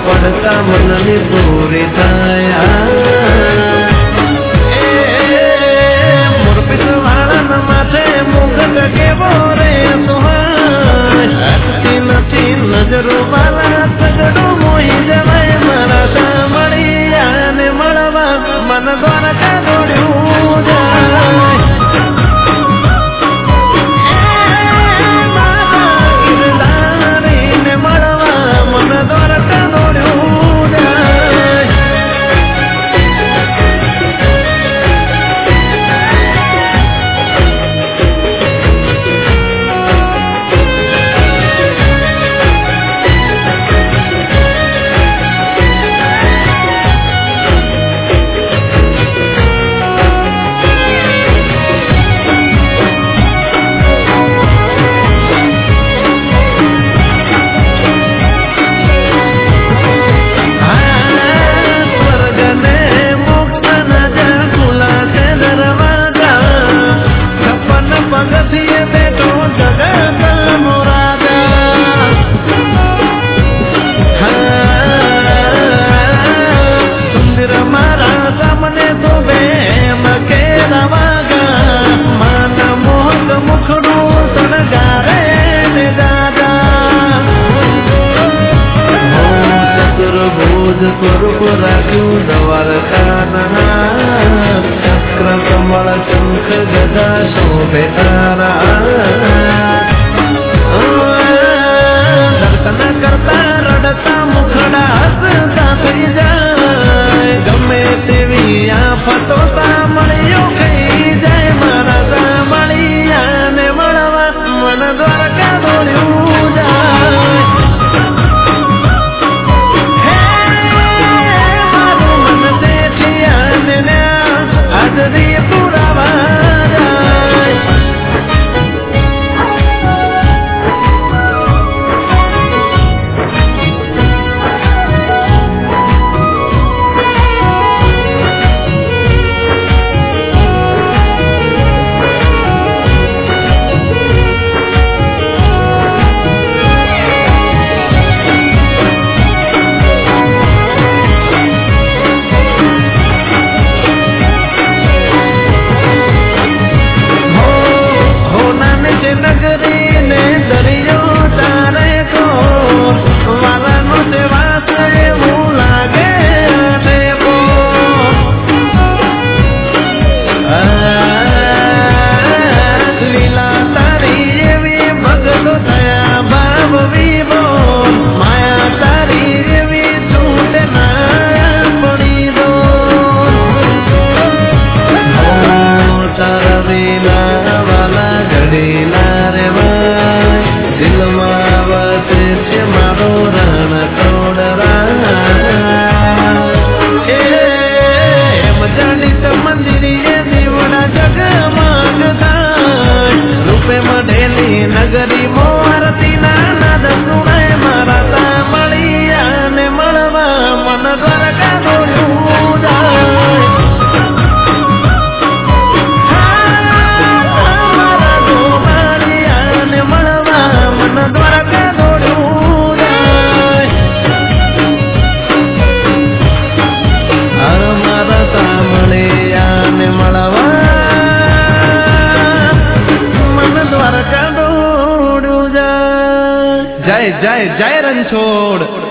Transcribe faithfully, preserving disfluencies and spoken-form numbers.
પડતા મનની પૂરી થયા મોરપીસ વાળા માથે મુગટ કેવો રે સુહાય નથી નજરો મારા તગડું મોહી જવાય મારા સાંભળ્યા ને મળવા મન દ્વારકા દોડ્યું જાય સ્વરૂપ રાખ્યું દ્વારકાના ચક્ર કમળ શંખ ગદા શોભે તારા દર્શન કરતા રડતા મુખડા હસતા થઈ જાય ગમે તેવી આફતો સાંભળ્યો કઈ જાય મારા સાંભળ્યા ને મળવા મન દ્વારકા દોડ્યું જાય નગરી મોરતી ના નાદ સુનાય મારા સાંભળ્યા ને મળવા મન દ્વારકા દોડ્યું જાય મારા ગોવાળિયા ને મળવા મન દ્વારકા દોડ્યું જાય મારા સાંભળ્યા ને મળવા મન દ્વારકા જય જય જય રણછોડ।